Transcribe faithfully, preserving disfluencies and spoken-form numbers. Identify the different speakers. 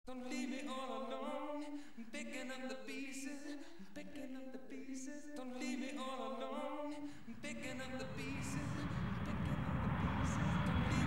Speaker 1: Don't leave me all alone. I'm picking up the pieces. I'm picking up the pieces. Don't leave me all alone. I'm picking up the pieces. I'm picking up the pieces. Don't leave